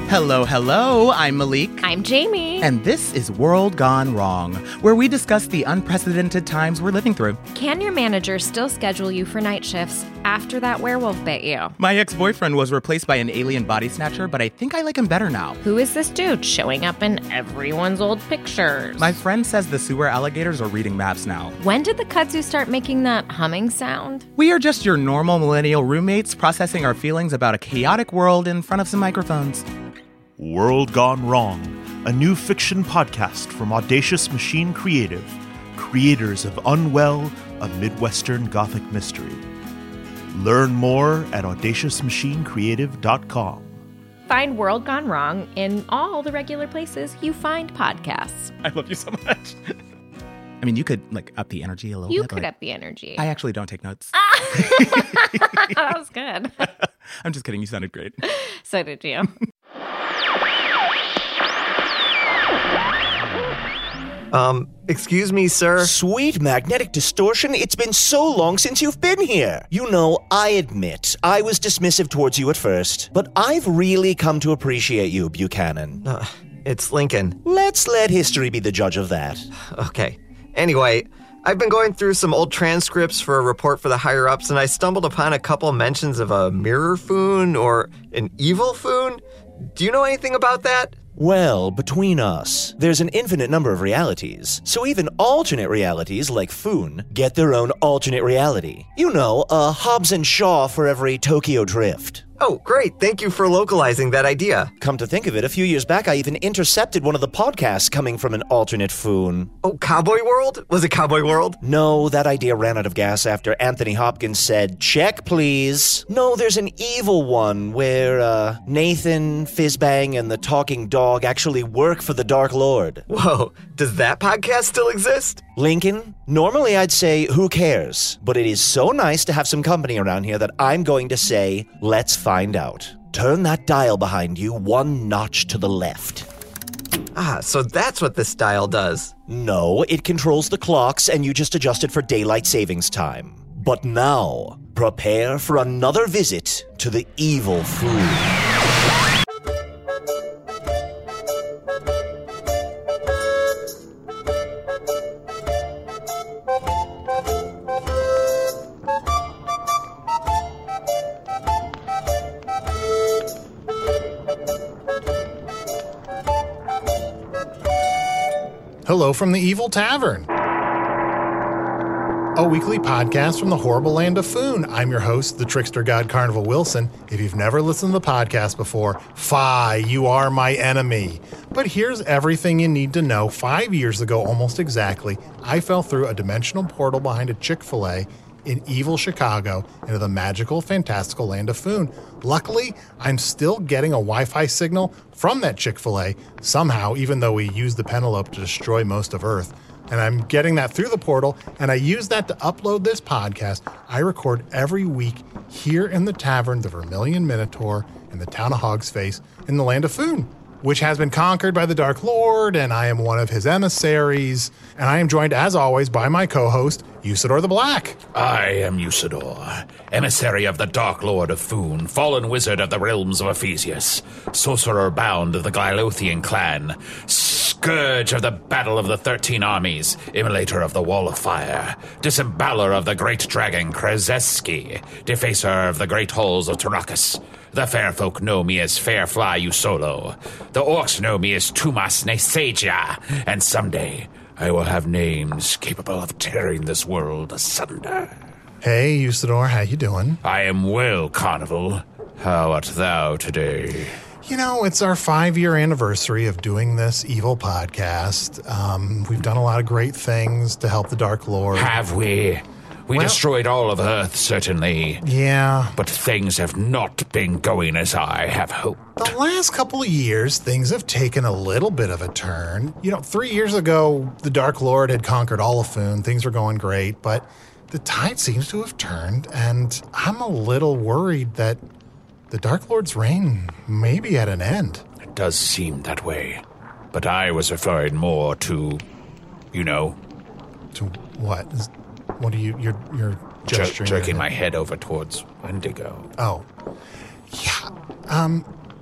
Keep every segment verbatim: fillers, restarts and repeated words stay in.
Hello, hello, I'm Malik. I'm Jamie. And this is World Gone Wrong, where we discuss the unprecedented times we're living through. Can your manager still schedule you for night shifts after that werewolf bit you? My ex-boyfriend was replaced by an alien body snatcher, but I think I like him better now. Who is this dude showing up in everyone's old pictures? My friend says the sewer alligators are reading maps now. When did the kudzu start making that humming sound? We are just your normal millennial roommates processing our feelings about a chaotic world in front of some microphones. World Gone Wrong, a new fiction podcast from Audacious Machine Creative, creators of Unwell, a Midwestern Gothic mystery. Learn more at audacious machine creative dot com. Find World Gone Wrong in all the regular places you find podcasts. I love you so much. I mean, you could, like, up the energy a little You bit. could like, up the energy. I actually don't take notes. That was good. I'm just kidding. You sounded great. So did you. Um, excuse me, sir? Sweet magnetic distortion, it's been so long since you've been here. You know, I admit, I was dismissive towards you at first, but I've really come to appreciate you, Buchanan. Uh, it's Lincoln. Let's let history be the judge of that. Okay. Anyway, I've been going through some old transcripts for a report for the higher-ups, and I stumbled upon a couple mentions of a mirror foon or an evil foon. Do you know anything about that? Well, between us, there's an infinite number of realities, so even alternate realities like Foon get their own alternate reality. You know, a Hobbs and Shaw for every Tokyo Drift. Oh, great. Thank you for localizing that idea. Come to think of it, a few years back I even intercepted one of the podcasts coming from an alternate Foon. Oh, Cowboy World? Was it Cowboy World? No, that idea ran out of gas after Anthony Hopkins said, "Check, please." No, there's an evil one where uh, Nathan, Fizzbang, and the talking dog actually work for the Dark Lord. Whoa, does that podcast still exist? Lincoln, normally I'd say, who cares? But it is so nice to have some company around here that I'm going to say, let's find out. Turn that dial behind you one notch to the left. Ah, so that's what this dial does. No, it controls the clocks and you just adjust it for daylight savings time. But now, prepare for another visit to the evil food. Hello from the Evil Tavern, a weekly podcast from the horrible land of Foon. I'm your host, the trickster god Carnival Wilson. If you've never listened to the podcast before, fie, you are my enemy. But here's everything you need to know. Five years ago, almost exactly, I fell through a dimensional portal behind a Chick-fil-A in evil Chicago into the magical, fantastical land of Foon. Luckily, I'm still getting a Wi-Fi signal from that Chick-fil-A somehow, even though we used the Penelope to destroy most of Earth. And I'm getting that through the portal, and I use that to upload this podcast I record every week here in the tavern, the Vermilion Minotaur, in the town of Hogsface, in the land of Foon, which has been conquered by the Dark Lord, and I am one of his emissaries. And I am joined, as always, by my co-host, Usador the Black. I am Usador, emissary of the Dark Lord of Foon, fallen wizard of the realms of Ephesius, sorcerer bound of the Glylothian clan, scourge of the Battle of the Thirteen Armies, immolator of the Wall of Fire, disemboweler of the great dragon Krzeski, defacer of the great halls of Tarakas. The fair folk know me as Fairfly Usolo. The orcs know me as Tumas Nesaja, and someday I will have names capable of tearing this world asunder. Hey, Usador, how you doing? I am well, Carnival. How art thou today? You know, it's our five-year anniversary of doing this evil podcast. Um, we've done a lot of great things to help the Dark Lord. Have we? We Well- destroyed all of Earth, certainly. Yeah. But things have not been going as I have hoped. The last couple of years, things have taken a little bit of a turn. You know, three years ago, the Dark Lord had conquered all of Foon. Things were going great, but the tide seems to have turned, and I'm a little worried that the Dark Lord's reign may be at an end. It does seem that way. But I was referring more to, you know... To what? Is, what are you, you're, you're Jer- gesturing? jerking at- my head over towards Wendigo. Oh. Yeah. Um,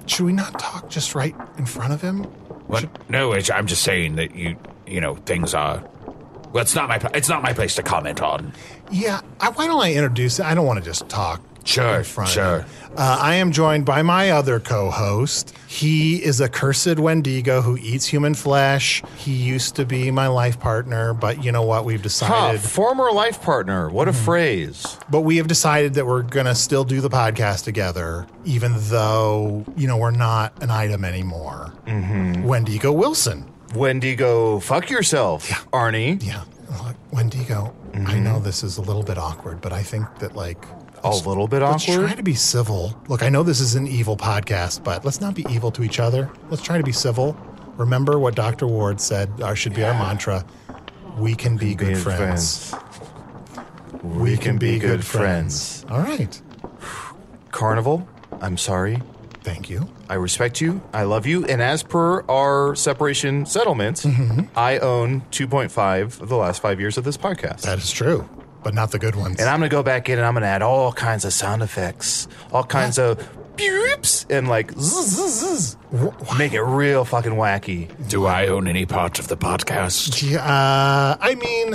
should we not talk just right in front of him? What? Should, No, it's, I'm just saying that you, you know, things are. Well, it's not my. It's not my place to comment on. yeah, I, why don't I introduce it? I don't want to just talk Sure, in front sure. of him. Uh, I am joined by my other co-host. He is a cursed Wendigo who eats human flesh. He used to be my life partner, but you know what? We've Huh, decided. former life partner. What a phrase. But we have decided that we're going to still do the podcast together, even though, you know, we're not an item anymore. Mm-hmm. Wendigo Wilson. Wendigo, fuck yourself, Arnie. Yeah. Look, Wendigo, I know this is a little bit awkward, but I think that, like... A little bit Let's awkward. try to be civil. Look, I know this is an evil podcast, but let's not be evil to each other. Let's try to be civil. Remember what Doctor Ward said uh, should be our mantra. We can be good Be friends. We can be good friends. All right. Carnival, I'm sorry. Thank you. I respect you. I love you. And as per our separation settlement, I own two point five of the last five years of this podcast. That is true, but not the good ones. And I'm going to go back in and I'm going to add all kinds of sound effects, all kinds of beeps and like zzz, zzz, zzz. Make it real fucking wacky. Do I own any part of the podcast? Yeah, uh, I mean,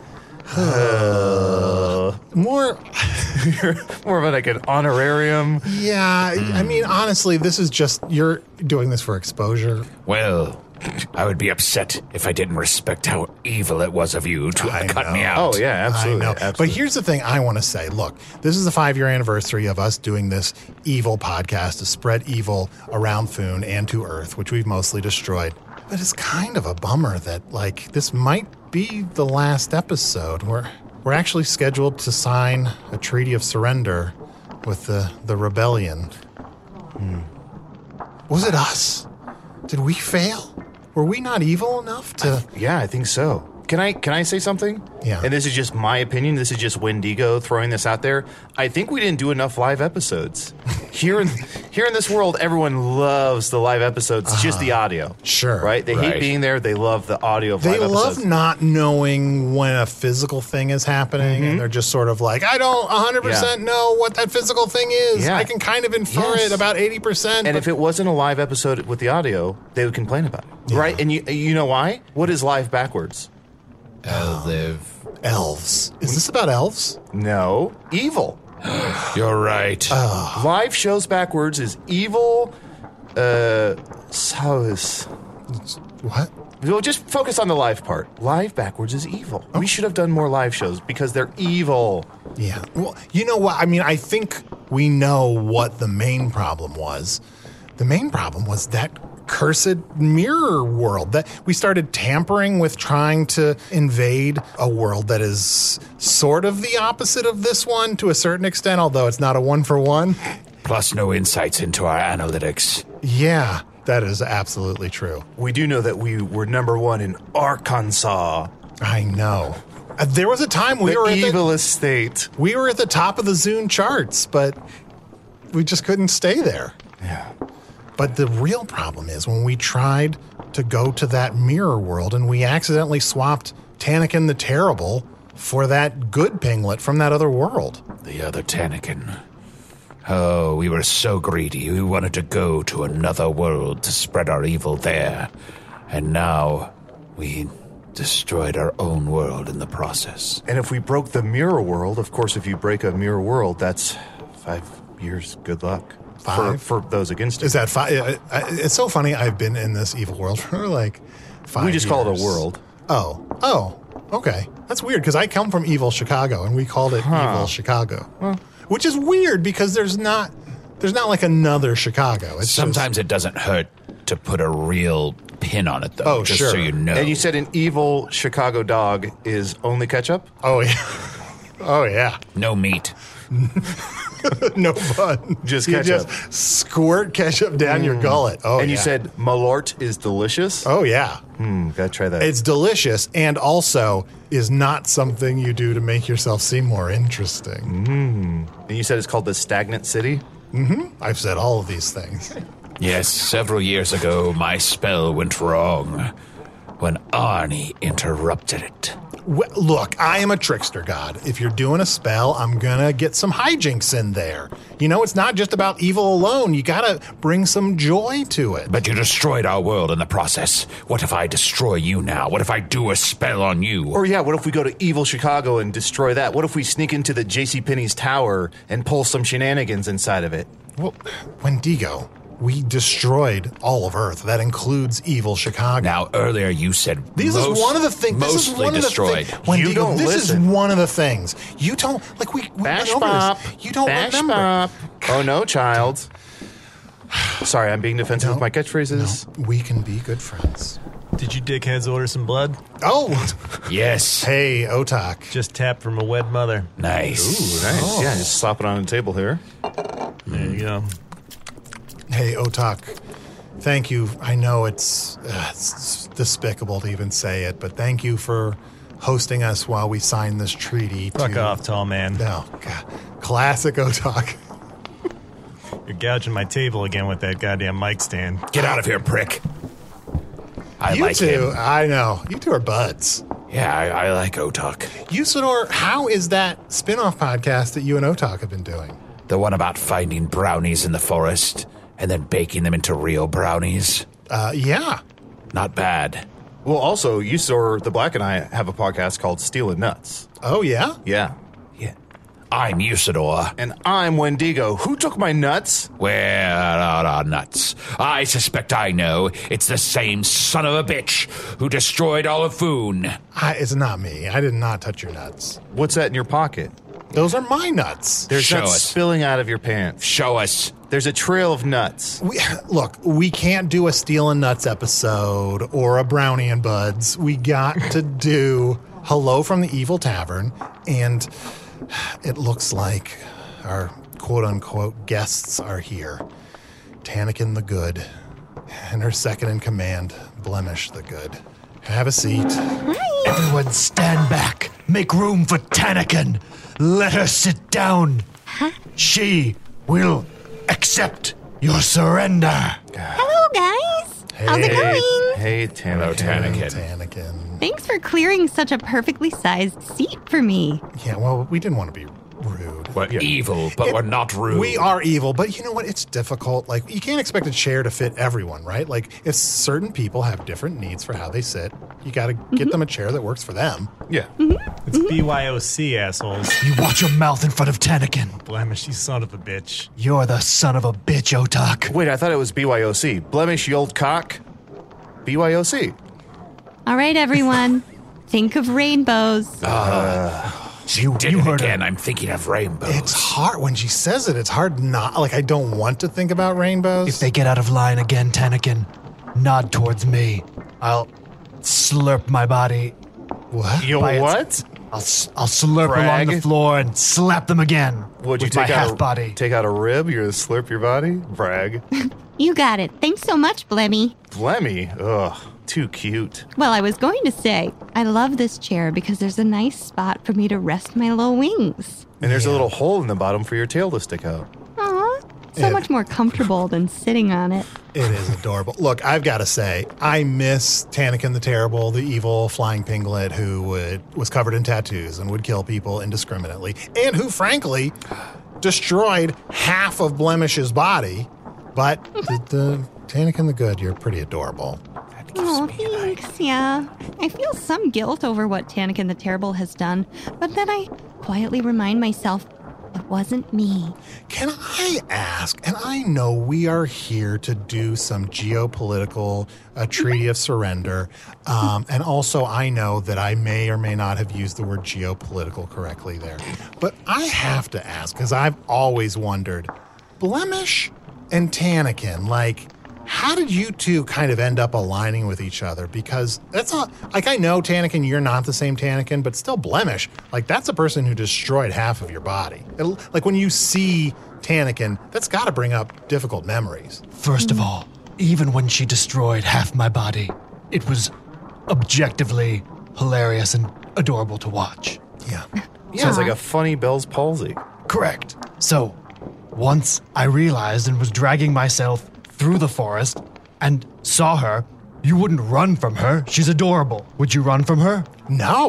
uh, more. More of a, like an honorarium. Yeah, I mean, honestly, this is just you're doing this for exposure. Well, I would be upset if I didn't respect how evil it was of you to I cut know. me out. Oh, yeah, absolutely. I know. absolutely. But here's the thing I want to say. Look, this is the five-year anniversary of us doing this evil podcast to spread evil around Foon and to Earth, which we've mostly destroyed. But it's kind of a bummer that, like, this might be the last episode. We're, we're actually scheduled to sign a treaty of surrender with the, the rebellion. Hmm. Was it us? Did we fail? Were we not evil enough to... Yeah, I think so. Can I can I say something? Yeah. And this is just my opinion. This is just Wendigo throwing this out there. I think we didn't do enough live episodes. Here in here in this world, everyone loves the live episodes. It's just the audio. Sure. Right? They hate Right. being there. They love the audio of They live love episodes. not knowing when a physical thing is happening, and they're just sort of like, I don't one hundred percent Yeah. know what that physical thing is. Yeah. I can kind of infer Yes. it about eighty percent. And if it wasn't a live episode with the audio, they would complain about it. Yeah. Right? And you you know why? What is live backwards? Live. elves. Is this about elves? No. Evil. You're right. Live shows backwards is evil. Uh, so is. What? We'll just focus on the live part. Live backwards is evil. We should have done more live shows because they're evil. Yeah. Well, you know what? I mean, I think we know what the main problem was. The main problem was that cursed mirror world that we started tampering with, trying to invade a world that is sort of the opposite of this one to a certain extent, although it's not a one for one. Plus, no insights into our analytics. Yeah, that is absolutely true. We do know that we were number one in Arkansas, I know. Uh, there was a time we the were at the, evilest state. we were at the top of the Zune charts, but we just couldn't stay there. Yeah. But the real problem is when we tried to go to that mirror world and we accidentally swapped Tanakin the Terrible for that good pinglet from that other world. The other Tanakin. Oh, we were so greedy. We wanted to go to another world to spread our evil there. And now we destroyed our own world in the process. And if we broke the mirror world, of course, if you break a mirror world, that's five years. Good luck. Five? For, for those against it. Is that fi- uh, uh, It's so funny. I've been in this evil world for like five We just call it years. a world. Oh. Oh. Okay. That's weird because I come from evil Chicago and we called it evil Chicago. Which is weird because there's not there's not like another Chicago. It's Sometimes it doesn't hurt to put a real pin on it, though. Oh, just sure. so you know. And you said an evil Chicago dog is only ketchup? Just, oh yeah. Oh yeah. no meat. No fun. Just you ketchup. just squirt ketchup down your gullet. Oh, and you yeah. said Malort is delicious? Oh yeah. Hmm, gotta try that. It's delicious and also is not something you do to make yourself seem more interesting. and you said it's called the Stagnant City? I've said all of these things. Yes, several years ago, my spell went wrong when Arnie interrupted it. Well, look, I am a trickster god. If you're doing a spell, I'm gonna get some hijinks in there. You know, it's not just about evil alone. You gotta bring some joy to it. But you destroyed our world in the process. What if I destroy you now? What if I do a spell on you? Or yeah, what if we go to evil Chicago and destroy that? What if we sneak into the JCPenney's tower and pull some shenanigans inside of it? Well, Wendigo, we destroyed all of Earth. That includes evil Chicago. Now, earlier you said This most, is one of the things. This is mostly one destroyed. of the things. Wendigo, You don't this listen. is one of the things. You don't like we. we Bash went over bop. this. You don't Bash remember. bop. Oh no, child. Sorry, I'm being defensive No, with my catchphrases. no, we can be good friends. Did you dickheads order some blood? Oh, Yes. hey, Otak. Just tapped from a wed mother. Nice. Ooh, nice. Yeah, just slap it on the table here. There you go. Hey, Otak. Thank you. I know it's, uh, it's despicable to even say it, but thank you for hosting us while we sign this treaty. Fuck to, off, tall man. No, God. Classic Otak. You're gouging my table again with that goddamn mic stand. Get out of here, prick. I you like two, him. I know. You two are buds. Yeah, I, I like Otak. Usador, how is that spin-off podcast that you and Otak have been doing? The one about finding brownies in the forest and then baking them into real brownies. Uh, yeah. Not bad. Well, also, you saw the Black and I have a podcast called Stealing Nuts. Oh, yeah? Yeah. Yeah. I'm Usador. And I'm Wendigo. Who took my nuts? Where are our nuts? I suspect I know. It's the same son of a bitch who destroyed all of Foon. I, it's not me. I did not touch your nuts. What's that in your pocket? Those are my nuts. There's Show nuts us. spilling out of your pants. Show us. There's a trail of nuts. We, look, we can't do a Stealin' Nuts episode or a Brownie and Buds. We got to do Hello from the Evil Tavern, and it looks like our quote-unquote guests are here. Tanakin the Good, and her second in command, Blemish the Good. Have a seat. Everyone stand back. Make room for Tanakin. Let her sit down. She will accept your surrender. Hello, guys. How's it going? Hey, Tanakin. Hello, Tanakin. Tanakin. Thanks for clearing such a perfectly sized seat for me. Yeah, well, we didn't want to be rude. We're evil, but It- we're not rude. We are evil, but you know what? It's difficult. Like, you can't expect a chair to fit everyone, right? Like, if certain people have different needs for how they sit, you got to get them a chair that works for them. Yeah. It's B Y O C, assholes. You watch your mouth in front of Tanakin. Blemish, you son of a bitch. You're the son of a bitch, Otak. Wait, I thought it was B Y O C. Blemish, you old cock. B Y O C. All right, everyone. Think of rainbows. You, Did you it heard again. her. I'm thinking of rainbows. It's hard when she says it. It's hard not like I don't want to think about rainbows. If they get out of line again, Tanakin, nod towards me. I'll slurp my body. what? You By its- what? I'll s- I'll slurp Brag. along the floor and slap them again Would you with my take out half a, body. Take out a rib? You're gonna slurp your body? Brag. You got it. Thanks so much, Blemmy. Blemmy. Ugh. Too cute. Well, I was going to say, I love this chair because there's a nice spot for me to rest my low wings. And there's a little hole in the bottom for your tail to stick out. Aw, so Yeah. much more comfortable than sitting on it. It is adorable. Look, I've got to say, I miss Tanakin the Terrible, the evil flying pinglet who would, was covered in tattoos and would kill people indiscriminately, and who, frankly, destroyed half of Blemish's body. But the, the Tanakin the Good, you're pretty adorable. Oh, thanks. Yeah. I feel some guilt over what Tanakin the Terrible has done, but then I quietly remind myself it wasn't me. Can I ask, and I know we are here to do some geopolitical uh, treaty of surrender, um, and also I know that I may or may not have used the word geopolitical correctly there, but I have to ask, because I've always wondered, Blemish and Tanakin, like, how did you two kind of end up aligning with each other? Because that's not, like, I know, Tanakin, you're not the same Tanakin, but still Blemish. Like, that's a person who destroyed half of your body. It'll, like, when you see Tanakin, that's got to bring up difficult memories. First of all, even when she destroyed half my body, it was objectively hilarious and adorable to watch. Yeah. Sounds like a funny Bell's palsy. Correct. So, once I realized and was dragging myself through the forest and saw her, you wouldn't run from her. She's adorable. Would you run from her? No.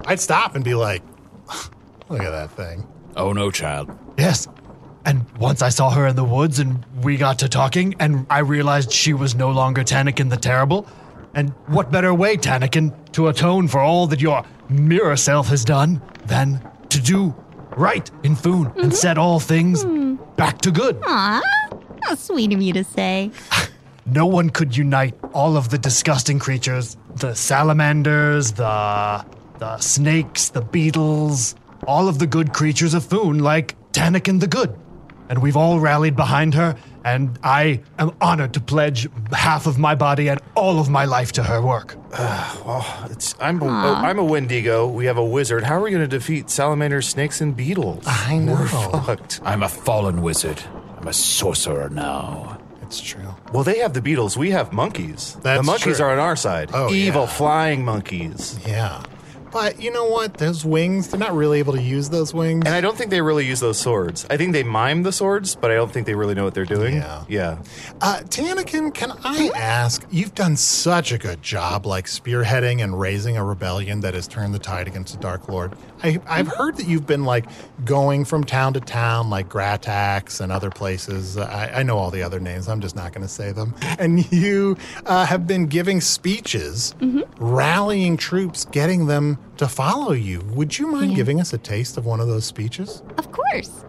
I'd stop and be like, look at that thing. Oh, no, child. Yes. And once I saw her in the woods and we got to talking and I realized she was no longer Tanakin the Terrible. And what better way, Tanakin, to atone for all that your mirror self has done than to do right in Foon mm-hmm. and set all things mm. back to good. Aw, how sweet of you to say. No one could unite all of the disgusting creatures, the salamanders, the the snakes, the beetles, all of the good creatures of Foon like Tanakin the Good. And we've all rallied behind her, and I am honored to pledge half of my body and all of my life to her work. Uh, well, it's, I'm, a, oh, I'm a Wendigo. We have a wizard. How are we going to defeat salamanders, snakes, and beetles? I know. We're fucked. I'm a fallen wizard. I'm a sorcerer now. It's true. Well, they have the beetles. We have monkeys. That's the monkeys true. are on our side. Oh, Evil yeah. flying monkeys. Yeah. But you know what? Those wings, they're not really able to use those wings. And I don't think they really use those swords. I think they mime the swords, but I don't think they really know what they're doing. Yeah. Yeah. Uh, Tanakin, can I ask, you've done such a good job, like, spearheading and raising a rebellion that has turned the tide against the Dark Lord. I, I've heard that you've been, like, going from town to town, like Gratax and other places. I, I know all the other names. I'm just not going to say them. And you uh, have been giving speeches, mm-hmm. rallying troops, getting them to follow you. Would you mind yeah. giving us a taste of one of those speeches? Of course.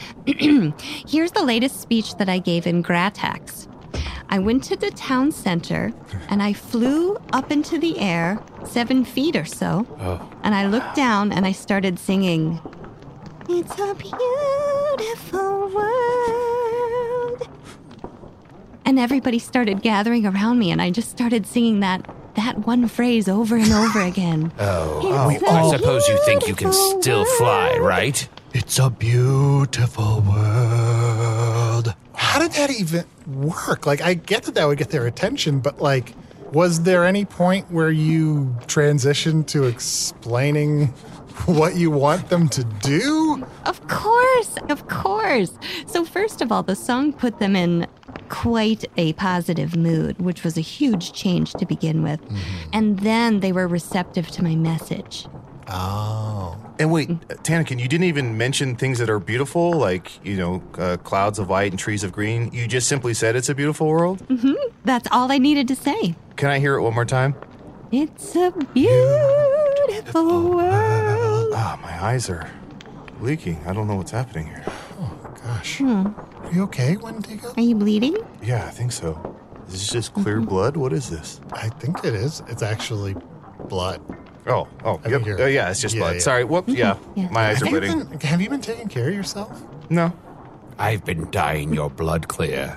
Here's the latest speech that I gave in Gratax. I went to the town center, and I flew up into the air, seven feet or so, oh. and I looked down and I started singing, "It's a beautiful world." And everybody started gathering around me, and I just started singing that that one phrase over and over again. Oh, It's oh. a I suppose you think you can still fly, right? It's a beautiful world. How did that even work? Like, I get that that would get their attention, but, like, was there any point where you transitioned to explaining what you want them to do? Of course, of course. So first of all, the song put them in quite a positive mood, which was a huge change to begin with. Mm-hmm. And then they were receptive to my message. Oh. And wait, Tanakin, you didn't even mention things that are beautiful, like, you know, uh, clouds of white and trees of green. You just simply said it's a beautiful world? Mm-hmm. That's all I needed to say. Can I hear it one more time? It's a beautiful world. Ah, oh, my eyes are leaking. I don't know what's happening here. Oh, gosh. Hmm. Are you okay, Wendigo? Are you bleeding? Yeah, I think so. Is this just clear mm-hmm. blood? What is this? I think it is. It's actually blood. Oh, oh, I yep. think Oh, yeah, it's just yeah, blood. yeah. Sorry. Whoop. Yeah, Yeah. my eyes Have are you bleeding. been- have you been taking care of yourself? No. I've been dyeing your blood clear.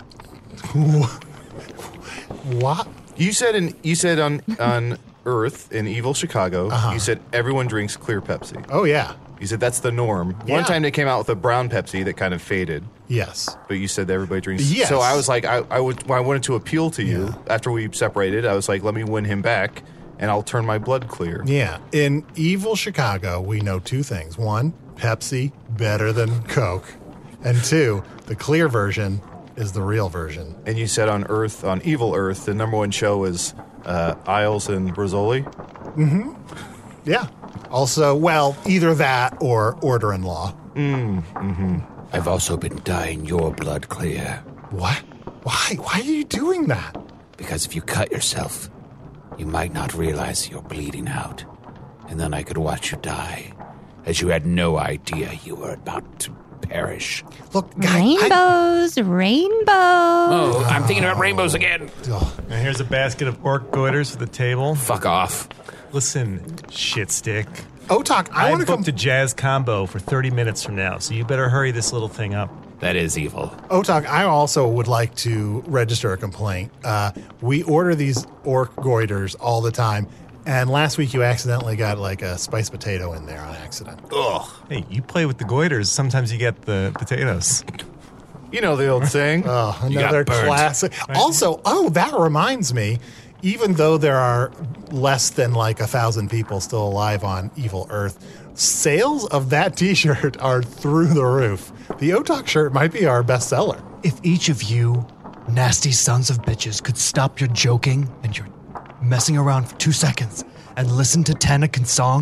What? You said in you said on on Earth in Evil Chicago, Uh-huh. you said everyone drinks clear Pepsi. Oh, yeah. You said that's the norm. Yeah. One time they came out with a brown Pepsi that kind of faded, Yes. but you said that everybody drinks. Yes. So I was like, I I, would, I wanted to appeal to you Yeah. after we separated. I was like, let me win him back, and I'll turn my blood clear. Yeah. In Evil Chicago, we know two things. One, Pepsi, better than Coke. And two, the clear version is the real version. And you said on Earth, on Evil Earth, the number one show is uh, Isles and Rizzoli. Mm-hmm. Yeah. Also, well, either that or Order in Law. Mm, mm-hmm. I've also been dyeing your blood clear. What? Why? Why are you doing that? Because if you cut yourself, you might not realize you're bleeding out. And then I could watch you die, as you had no idea you were about to perish. Look, guy, Rainbows, rainbows. Oh, I'm thinking about rainbows again. And here's a basket of orc goiters for the table. Fuck off. Listen, shit stick. Otak, I, I want to booked come. a jazz combo for thirty minutes from now, so you better hurry this little thing up. That is evil. Otak, I also would like to register a complaint. Uh, we order these orc goiters all the time, and last week you accidentally got like a spiced potato in there on accident. Ugh. Hey, you play with the goiters. Sometimes you get the potatoes. You know the old saying. Oh, You got another burned. classic. Also, oh, that reminds me. Even though there are less than like a thousand people still alive on Evil Earth, sales of that T-shirt are through the roof. The Otak shirt might be our best seller. If each of you nasty sons of bitches could stop your joking and your messing around for two seconds and listen to Tanakin's song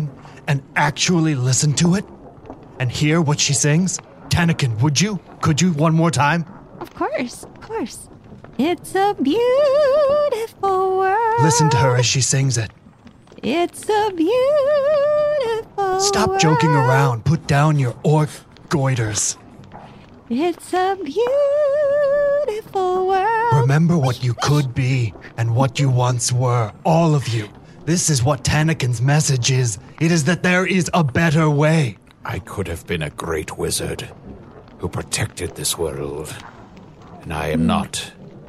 and actually listen to it and hear what she sings? Tanakin, would you? Could you one more time? Of course, of course. It's a beautiful world. Listen to her as she sings it. It's a beautiful Stop world. joking around. Put down your orc goiters. It's a beautiful world. Remember what you could be and what you once were, all of you. This is what Tanakin's message is. It is that there is a better way. I could have been a great wizard who protected this world, and I am not.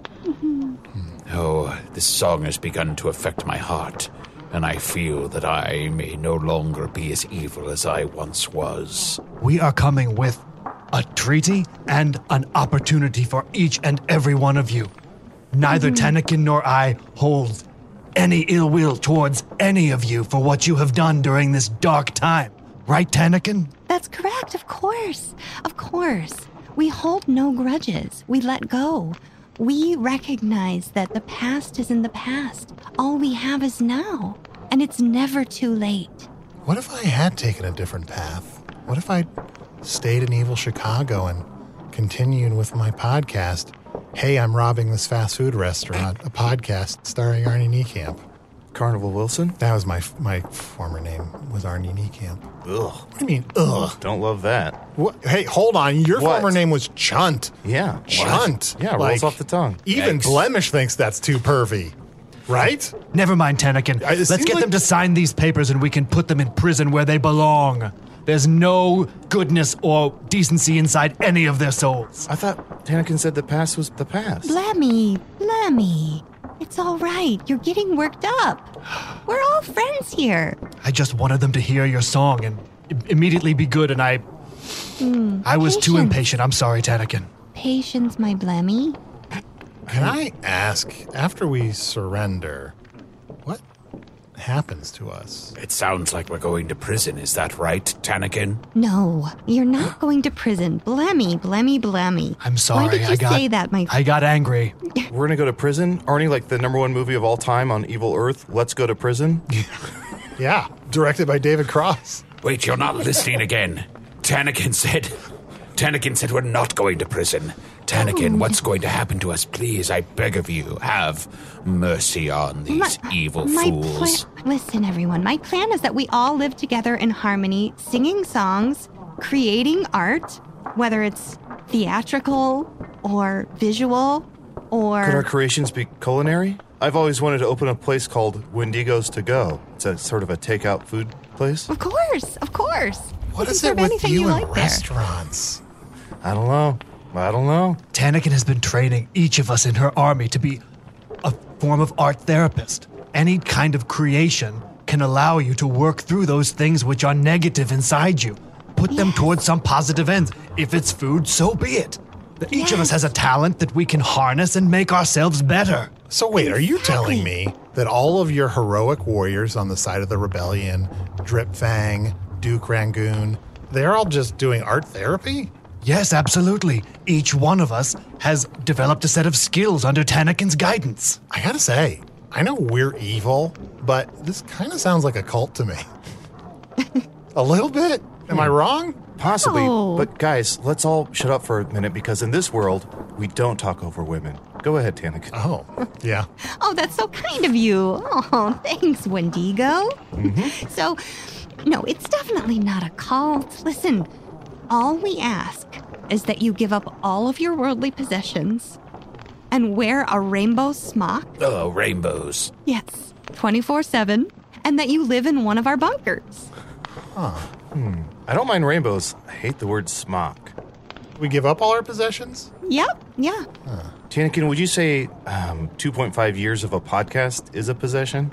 Oh, this song has begun to affect my heart, and I feel that I may no longer be as evil as I once was. We are coming with a treaty and an opportunity for each and every one of you. Neither Tanakin nor I hold any ill will towards any of you for what you have done during this dark time. Right, Tanakin? That's correct, of course. Of course. We hold no grudges. We let go. We recognize that the past is in the past. All we have is now. And it's never too late. What if I had taken a different path? What if I stayed in evil Chicago and continued with my podcast? Hey, I'm robbing this fast food restaurant, a podcast starring Arnie Niekamp. Carnival Wilson? That was my my former name, was Arnie Niekamp. Ugh. What do you mean, ugh? Don't love that. What? Hey, hold on. Your What? former name was Chunt. Yeah. Chunt. Yeah, rolls Like, off the tongue. Even Yikes. Blemish thinks that's too pervy. Right? Never mind, Tanakin. I- it Let's seems get like- them to sign these papers and we can put them in prison where they belong. There's no goodness or decency inside any of their souls. I thought Tanakin said the past was the past. Blammy, Blammy. It's all right. You're getting worked up. We're all friends here. I just wanted them to hear your song and i- immediately be good, and I... I was too patience. impatient. I'm sorry, Tanakin. Patience, my Blammy. Can I ask, after we surrender, what happens to us? It sounds like we're going to prison, is that right, Tanakin? No, you're not going to prison. Blammy, Blammy, Blammy. I'm sorry. Why did you I got, say that, my... I got angry. We're gonna go to prison? Arnie, like the number one movie of all time on Evil Earth, Let's Go to Prison? Yeah, directed by David Cross. Wait, you're not listening again. Tanakin said... Tanakin said we're not going to prison. Tanakin, what's going to happen to us? Please, I beg of you, have mercy on these evil my fools. Plan, listen, everyone. My plan is that we all live together in harmony, singing songs, creating art, whether it's theatrical or visual or... Could our creations be culinary? I've always wanted to open a place called Wendigos to Go. It's a sort of a takeout food place. Of course, of course. What You is can it serve with anything you like and there. restaurants? I don't know. I don't know. Tanakin has been training each of us in her army to be a form of art therapist. Any kind of creation can allow you to work through those things which are negative inside you. Put them Yes. towards some positive ends. If it's food, so be it. Each of us has a talent that we can harness and make ourselves better. So wait, are you Exactly. telling me that all of your heroic warriors on the side of the rebellion, Drip Fang, Duke Rangoon, they're all just doing art therapy? Yes, absolutely. Each one of us has developed a set of skills under Tanakin's guidance. I gotta say, I know we're evil, but this kind of sounds like a cult to me. A little bit? Am I wrong? Possibly. No. But guys, let's all shut up for a minute because in this world, we don't talk over women. Go ahead, Tanakin. Oh, yeah. Oh, that's so kind of you. Oh, thanks, Wendigo. So, no, it's definitely not a cult. Listen, all we ask is that you give up all of your worldly possessions and wear a rainbow smock. Oh, rainbows. Yes, twenty-four seven, and that you live in one of our bunkers. I don't mind rainbows. I hate the word smock. We give up all our possessions? Yep, yeah. Tanakin, would you say um, two point five years of a podcast is a possession?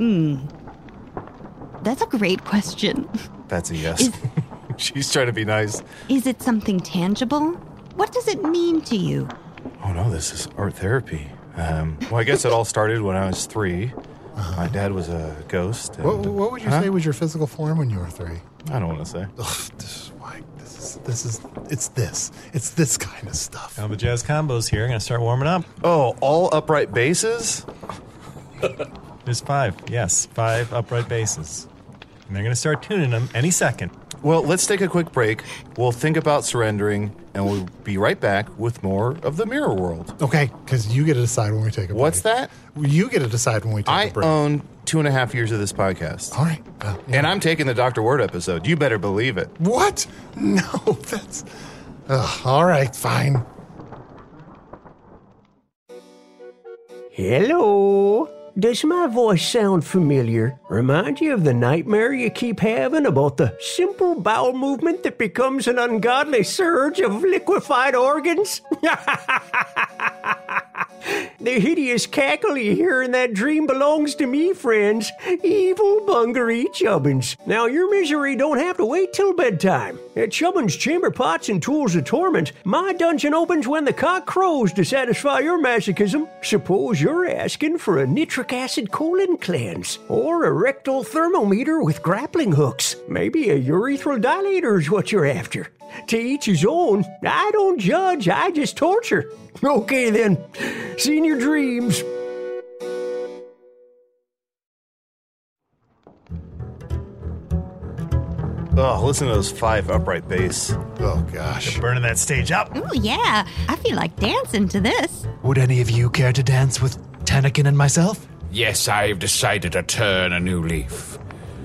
That's a great question. That's a yes. She's trying to be nice. Is it something tangible? What does it mean to you? Oh no, this is art therapy. Um, well, I guess it all started when I was three. My dad was a ghost. And, What, what would you Huh? say was your physical form when you were three? I don't want to say. Ugh, this is why. This is, this is, it's this. It's this kind of stuff. Now the jazz combo's here. I'm going to start warming up. Oh, all upright basses? There's five. Yes, five upright basses. And they're going to start tuning them any second. Well, let's take a quick break. We'll think about surrendering, and we'll be right back with more of the Mirror World. Okay, because you get to decide when we take a break. What's that? You get to decide when we take I a break. I own two and a half years of this podcast. All right. Uh, yeah. And I'm taking the Doctor Word episode. You better believe it. What? No, that's... Ugh, all right, fine. Hello. Does my voice sound familiar? Remind you of the nightmare you keep having about the simple bowel movement that becomes an ungodly surge of liquefied organs? The hideous cackle you hear in that dream belongs to me, friends. Evil Bungaree Chubbins. Now, your misery don't have to wait till bedtime. At Chubbins Chamber Pots and Tools of Torment, my dungeon opens when the cock crows to satisfy your masochism. Suppose you're asking for a nitric acid colon cleanse, or a rectal thermometer with grappling hooks. Maybe a urethral dilator is what you're after. To each his own. I don't judge, I just torture. Okay then, see in your dreams. Oh, listen to those five upright bass. Oh, gosh. They're burning that stage up. Ooh, yeah. I feel like dancing to this. Would any of you care to dance with Tanakin and myself? Yes, I've decided to turn a new leaf.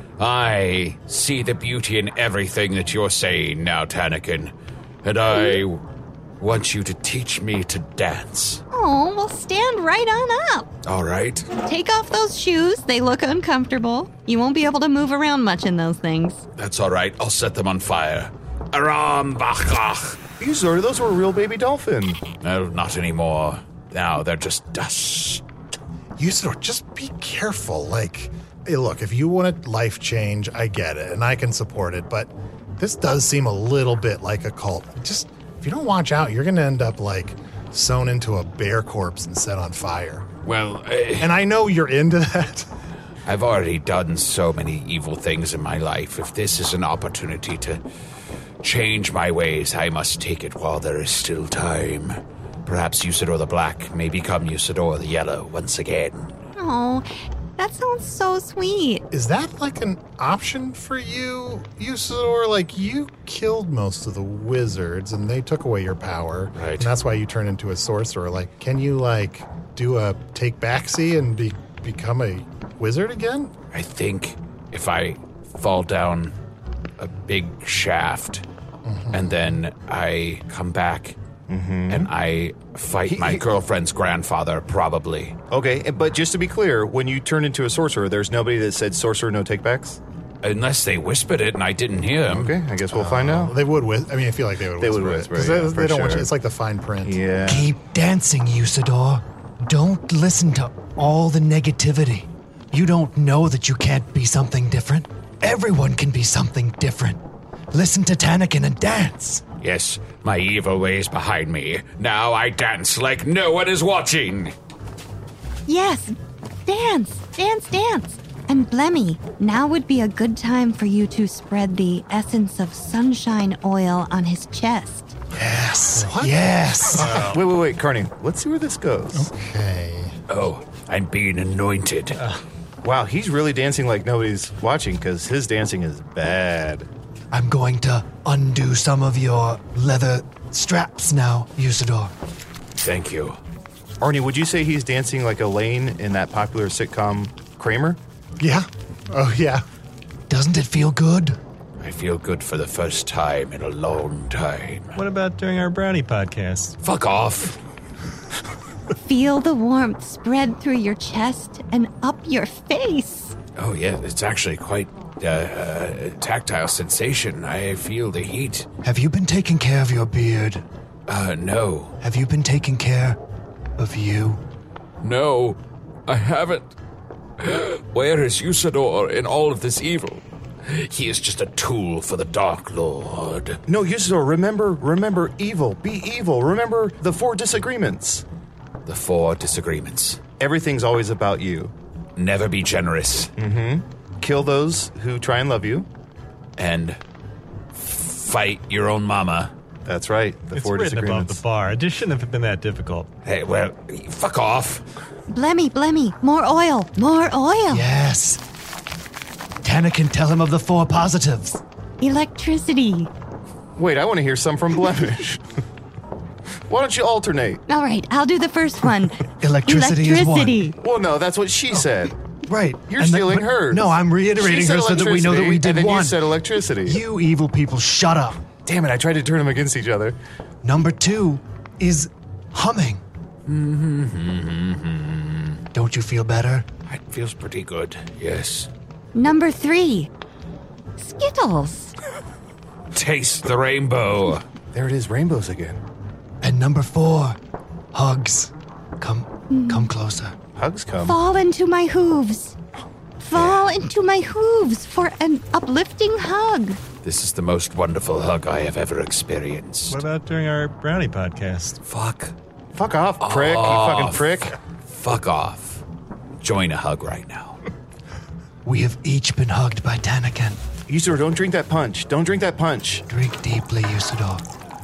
I see the beauty in everything that you're saying now, Tanakin, and I want you to teach me to dance. Oh, well, stand right on up. All right. Take off those shoes. They look uncomfortable. You won't be able to move around much in those things. That's all right. I'll set them on fire. Aram Bachach. You sorry, those were a real baby dolphin. No, not anymore. Now they're just dust. Usador, just be careful. Like, hey, look, if you want a life change, I get it, and I can support it, but this does seem a little bit like a cult. Just, if you don't watch out, you're going to end up, like, sewn into a bear corpse and set on fire. Well, uh, and I know you're into that. I've already done so many evil things in my life. If this is an opportunity to change my ways, I must take it while there is still time. Perhaps Usador the Black may become Usador the Yellow once again. Oh, that sounds so sweet. Is that like an option for you, Usador? Like, you killed most of the wizards and they took away your power. Right. And that's why you turned into a sorcerer. Like, can you, like, do a take backsy and be, become a wizard again? I think if I fall down a big shaft mm-hmm. and then I come back mm-hmm. and I fight my girlfriend's grandfather, probably. Okay, but just to be clear, when you turn into a sorcerer, there's nobody that said sorcerer no takebacks? Unless they whispered it and I didn't hear them. Okay, I guess we'll uh, find out. They would whisper. I mean, I feel like they would they whisper. They would whisper, Because yeah, they, they don't sure. want you. It's like the fine print. Yeah. Keep dancing, Usador. Don't listen to all the negativity. You don't know that you can't be something different. Everyone can be something different. Listen to Tanakin and dance. Yes, my evil ways behind me. Now I dance like no one is watching. Yes, dance, dance, dance. And Blemmy, now would be a good time for you to spread the essence of sunshine oil on his chest. Yes, what? yes. Uh, wait, wait, wait, Carney. Let's see where this goes. Okay. Oh, I'm being anointed. Uh, wow, he's really dancing like nobody's watching because his dancing is bad. I'm going to undo some of your leather straps now, Usador. Thank you. Arnie, would you say he's dancing like Elaine in that popular sitcom Kramer? Yeah. Oh, yeah. Doesn't it feel good? I feel good for the first time in a long time. What about during our brownie podcast? Fuck off. Feel the warmth spread through your chest and up your face. Oh, yeah, it's actually quite uh, uh, tactile sensation. I feel the heat. Have you been taking care of your beard? Uh, no. Have you been taking care of you? No, I haven't. Where is Usador in all of this evil? He is just a tool for the Dark Lord. No, Usador, remember, remember evil. Be evil. Remember the four disagreements. The four disagreements. Everything's always about you. Never be generous. Mm-hmm. Kill those who try and love you. And fight your own mama. That's right. The it's four written disagreements. above the bar. It just shouldn't have been that difficult. Hey, well, fuck off. Blemmy, Blemmy, more oil, more oil. Yes. Tanakin, tell him of the four positives. Electricity. Wait, I want to hear some from Blemish. Why don't you alternate? All right, I'll do the first one. Electricity, Electricity. is one. Well, no, that's what she said. Right. You're And that- stealing but- hers. No, I'm reiterating She said her so that we know that we electricity, did and then one. you said electricity. You evil people, shut up. Damn it, I tried to turn them against each other. Number two is humming. Don't you feel better? It feels pretty good, yes. Number three, Skittles. Taste the rainbow. There it is, rainbows again. And number four, hugs. Come, come closer. Hugs come. Fall into my hooves. Fall into my hooves for an uplifting hug. This is the most wonderful hug I have ever experienced. What about during our brownie podcast? Fuck. Fuck off, prick, off. you fucking prick. Fuck off. Join a hug right now. We have each been hugged by Tanakin. Usador, don't drink that punch. Don't drink that punch. Drink deeply, Usador.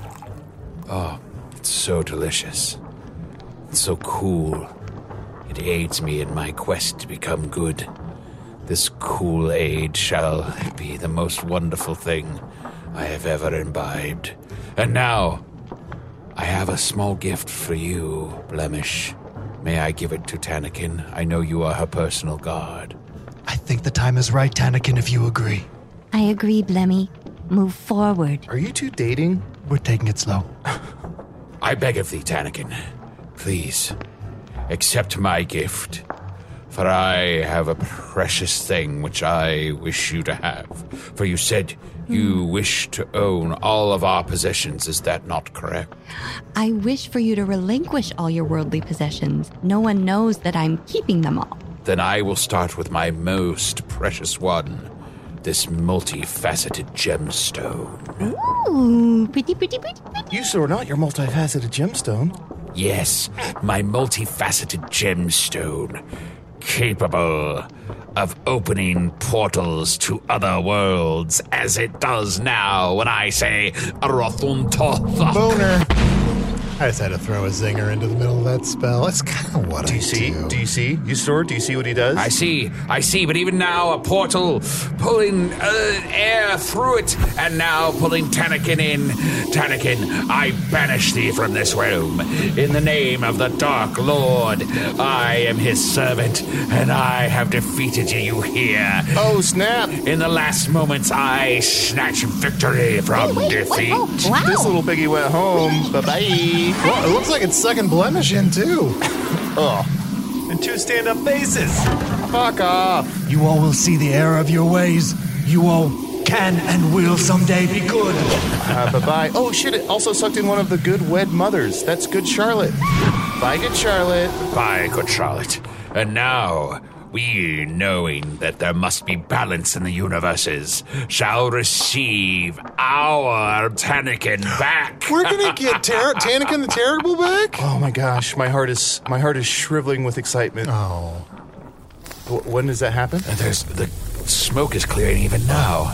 Oh, it's so delicious. It's so cool. It aids me in my quest to become good. This Kool-Aid shall be the most wonderful thing I have ever imbibed. And now, I have a small gift for you, Blemish. May I give it to Tanakin? I know you are her personal guard. I think the time is right, Tanakin, if you agree. I agree, Blemmy. Move forward. Are you two dating? We're taking it slow. I beg of thee, Tanakin, please, accept my gift, for I have a precious thing which I wish you to have. For you said you wish to own all of our possessions, is that not correct? I wish for you to relinquish all your worldly possessions. No one knows that I'm keeping them all. Then I will start with my most precious one, this multifaceted gemstone. Ooh, pretty, pretty, pretty, pretty. Usador, not your multifaceted gemstone. Yes, my multifaceted gemstone, capable of opening portals to other worlds, as it does now when I say Arathuntoth. Boner. I just had to throw a zinger into the middle of that spell. It's kind of what Do you I see? do. Do you see? Usador, do you see what he does? I see, I see, but even now a portal pulling uh, air through it, and now pulling Tanakin in. Tanakin, I banish thee from this realm. In the name of the Dark Lord, I am his servant, and I have defeated you here. Oh, snap. In the last moments, I snatch victory from Wait, wait, defeat. wait, oh, wow. This little piggy went home. Bye-bye. Well, it looks like it's second blemish in, too. Oh, And two stand-up bases. fuck off. You all will see the error of your ways. You all can and will someday be good. Uh, bye-bye. Oh, shit, it also sucked in one of the good wed mothers. That's Good Charlotte. Bye, Good Charlotte. Bye, good Charlotte. And now, we, knowing that there must be balance in the universes, shall receive our Tanakin back. We're going to get Ter- Tanakin the Terrible back? Oh my gosh, my heart is my heart is shriveling with excitement. Oh. W- when does that happen? And there's the smoke is clearing even now.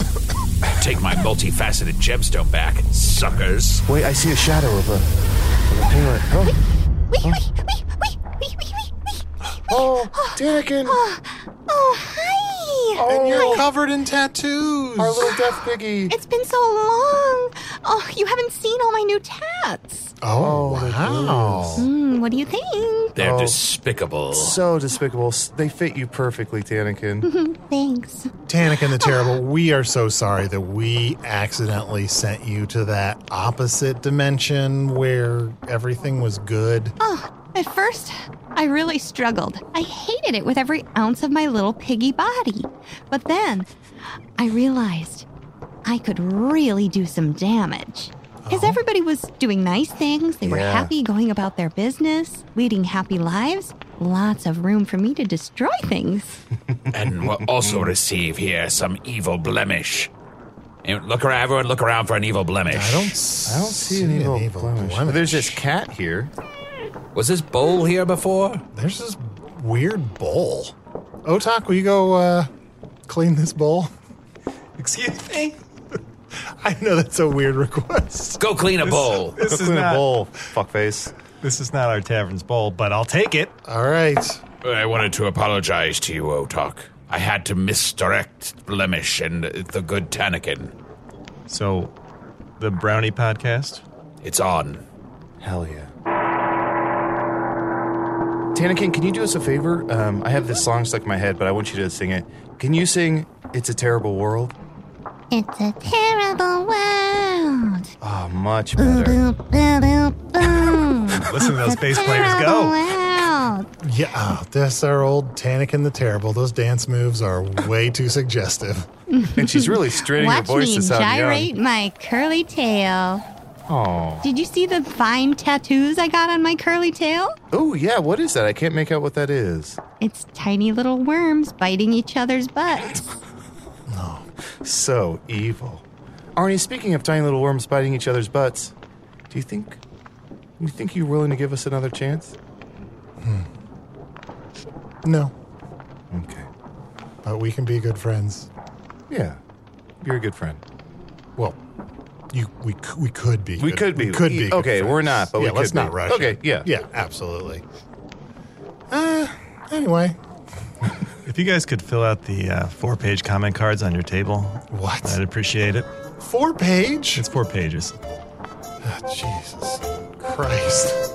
Take my multifaceted gemstone back, suckers. Wait, I see a shadow of a, of a parent. Oh, Wait, wait, wait, wait, wait, wait, wait, wait. oh, Tanakin, Oh, oh, hi. And you're Hi. covered in tattoos. our little deaf piggy. It's been so long. Oh, you haven't seen all my new tats. Oh, Oh, wow. Hmm, what do you think? They're Oh. despicable. So despicable. S- They fit you perfectly, Tanakin. Thanks. Tanakin the Terrible, we are so sorry that we accidentally sent you to that opposite dimension where everything was good. Oh, at first, I really struggled. I hated it with every ounce of my little piggy body. But then, I realized I could really do some damage. Because everybody was doing nice things. They were Yeah. happy going about their business, leading happy lives. Lots of room for me to destroy things. And we'll also receive here some evil blemish. And look around, everyone look around for an evil blemish. I don't, I don't see an evil, blemish. blemish. There's this cat here. Was this bowl here before? There's this weird bowl. Otak, will you go uh, clean this bowl? Excuse me? I know that's a weird request. Go clean a bowl. This Go is clean a not. bowl, fuckface. This is not our tavern's bowl, but I'll take it. All right. I wanted to apologize to you, Otak. I had to misdirect Blemish and the good Tanakin. So, the Brownie podcast? It's on. Hell yeah. Tanakin, can you do us a favor? Um, I have this song stuck in my head, but I want you to sing it. Can you sing It's a Terrible World? It's a terrible world. Oh, much better. Listen to those bass players go. Yeah, oh, that's our old Tanakin the Terrible. Those dance moves are way too suggestive. And she's really straining her Watch voice me to sound gyrate young. my curly tail. Oh. Did you see the fine tattoos I got on my curly tail? Oh, yeah, what is that? I can't make out what that is. It's tiny little worms biting each other's butts. No. So evil. Arnie, speaking of tiny little worms biting each other's butts, do you think you think you're willing to give us another chance? Hmm. No. Okay. But we can be good friends. Yeah. You're a good friend. Well, you we c- we could be. We good, could be. We could be. Okay, good we're friends. not, but we yeah, could let's be. not rush. Okay, it. yeah. Yeah, absolutely. Uh, anyway. If you guys could fill out the uh, four-page comment cards on your table, what? I'd appreciate it. Four page? It's four pages. Oh, Jesus Christ.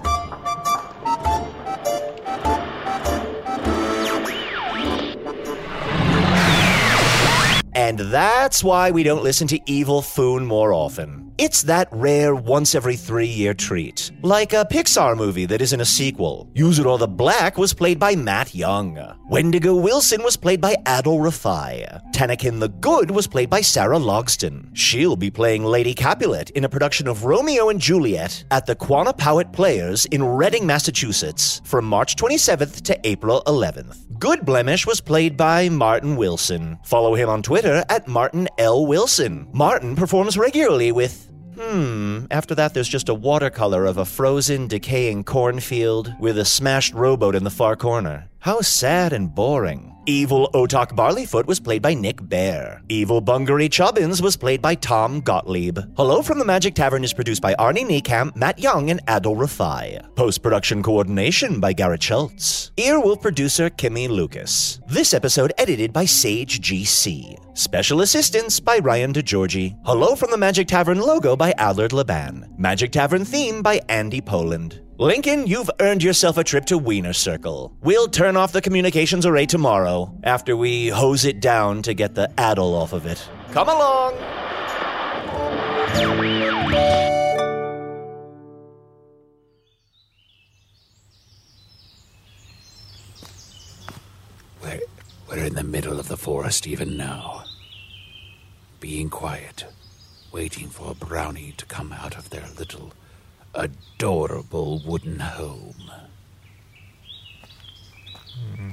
And that's why we don't listen to Evil Foon more often. It's that rare once every three year treat. Like a Pixar movie that isn't a sequel. Usador the Black was played by Matt Young. Wendigo Wilson was played by Adol Rafai. Tanakin the Good was played by Sarah Logston. She'll be playing Lady Capulet in a production of Romeo and Juliet at the Quanapowhat Players in Reading, Massachusetts from March twenty-seventh to April eleventh. Good Blemish was played by Martin Wilson. Follow him on Twitter at Martin L. Wilson. Martin performs regularly with Hmm, after that there's just a watercolor of a frozen, decaying cornfield with a smashed rowboat in the far corner. How sad and boring. Evil Otok Barleyfoot was played by Nick Bear. Evil Bungaree Chubbins was played by Tom Gottlieb. Hello from the Magic Tavern is produced by Arnie Niekamp, Matt Young, and Adol Rafai. Post-production coordination by Garrett Schultz. Earwolf producer Kimmy Lucas. This episode edited by Sage G C. Special assistance by Ryan DeGiorgi. Hello from the Magic Tavern logo by Allard Laban. Magic Tavern theme by Andy Poland. Lincoln, you've earned yourself a trip to Wiener Circle. We'll turn off the communications array tomorrow, after we hose it down to get the addle off of it. Come along! We're, we're in the middle of the forest even now. Being quiet, waiting for a brownie to come out of their little adorable wooden home. Mm.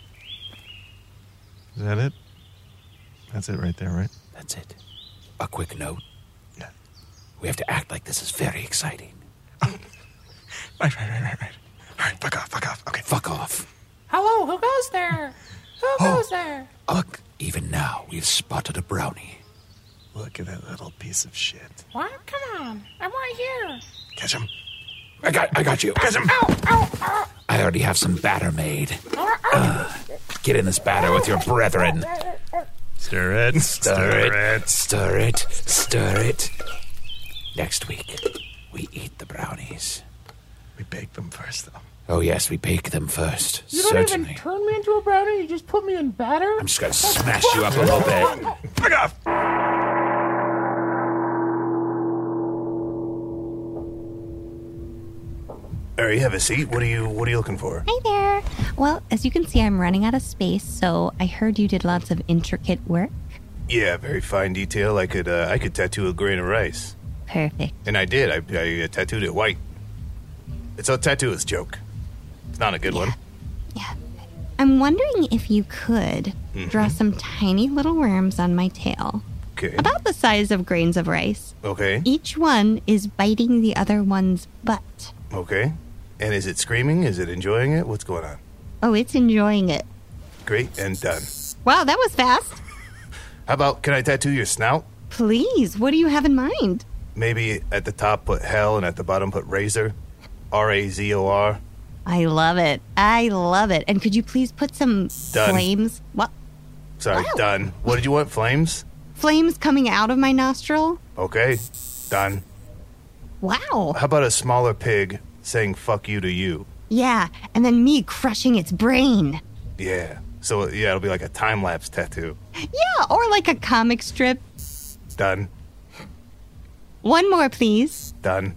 Is that it? That's it right there, right? That's it. A quick note. Yeah. We have to act like this is very exciting. Right, right, right, right, right. All right, fuck off, fuck off. Okay. Fuck off. Hello, who goes there? Who Oh. goes there? Look, even now we've spotted a brownie. Look at that little piece of shit. What? Come on. I'm right here. Catch him. I got I got you. Catch him. Ow, ow, ow. I already have some batter made. Uh, get in this batter with your brethren. Stir it. Stir it. Stir it. Stir it. Next week, we eat the brownies. We bake them first, though. Oh, yes, we bake them first. You don't Certainly. even turn me into a brownie. You just put me in batter. I'm just gonna smash you up a little bit. Fuck off. All right, have a seat. What are you What are you looking for? Hi there. Well, as you can see, I'm running out of space, so I heard you did lots of intricate work. Yeah, very fine detail. I could uh, I could tattoo a grain of rice, Perfect. and I did. I, I uh, tattooed it white. It's a tattooist joke. It's not a good one. I'm wondering if you could Mhm. draw some tiny little worms on my tail. Okay. About the size of grains of rice. Okay. Each one is biting the other one's butt. Okay. And is it screaming? Is it enjoying it? What's going on? Oh, it's enjoying it. Great and done. Wow, that was fast. How about, can I tattoo your snout? Please, what do you have in mind? Maybe at the top put hell and at the bottom put razor. R A Z O R. I love it. I love it. And could you please put some Done. flames? What? Sorry, Wow. done. What did you want? Flames? Flames coming out of my nostril? Okay, done. Wow. How about a smaller pig saying fuck you to you? Yeah, and then me crushing its brain. Yeah. So, yeah, it'll be like a time-lapse tattoo. Yeah, or like a comic strip. Done. One more, please. Done.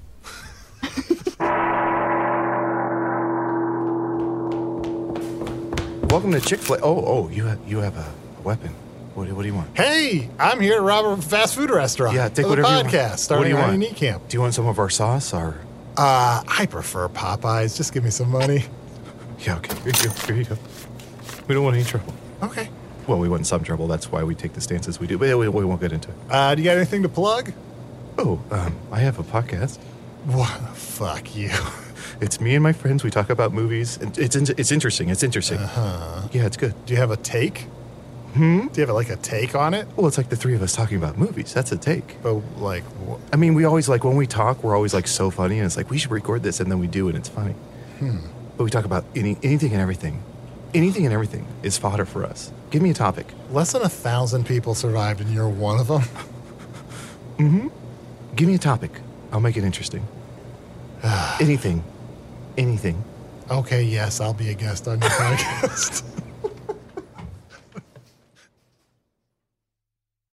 Welcome to Chick-fil-A. Oh, oh, you have, you have a weapon. What, what do you want? Hey, I'm here at Robert Fast Food Restaurant. Yeah, take for the whatever you podcast want. starting what do you at want? Knee Camp. Do you want some of our sauce or? Uh, I prefer Popeyes. Just give me some money. Yeah, okay. Here you go. Here you go. We don't want any trouble. Okay. Well, we want some trouble. That's why we take the stances we do. But we, we won't get into it. Uh, do you got anything to plug? Oh, um, I have a podcast. What? Fuck you. It's me and my friends. We talk about movies. And it's it's interesting. It's interesting. Uh-huh. Yeah, it's good. Do you have a take? Hmm? Do you have like a take on it? Well, it's like the three of us talking about movies. That's a take. But like, wh- I mean, we always like when we talk, we're always like so funny, and it's like we should record this, and then we do, and it's funny. hmm. But we talk about any anything and everything. Anything and everything is fodder for us. Give me a topic. Less than a thousand people survived, and you're one of them. Mm-hmm. Give me a topic. I'll make it interesting. Anything. Anything. Okay, yes, I'll be a guest on your podcast.